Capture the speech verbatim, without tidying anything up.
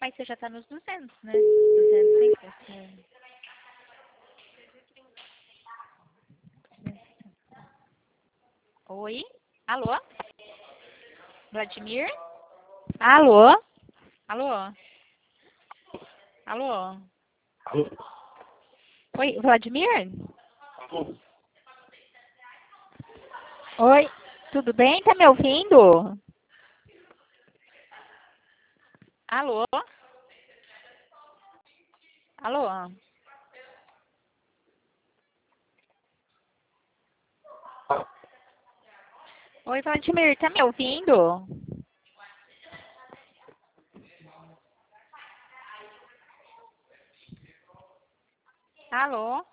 Mas você já tá nos duzentos, né? duzentos e cinquenta. Oi? Alô? Vladimir? Alô? Alô? Alô? Oi, Vladimir? Oi, tudo bem? Tá me ouvindo? Alô? Alô? Oi, Vladimir, tá me ouvindo? Alô?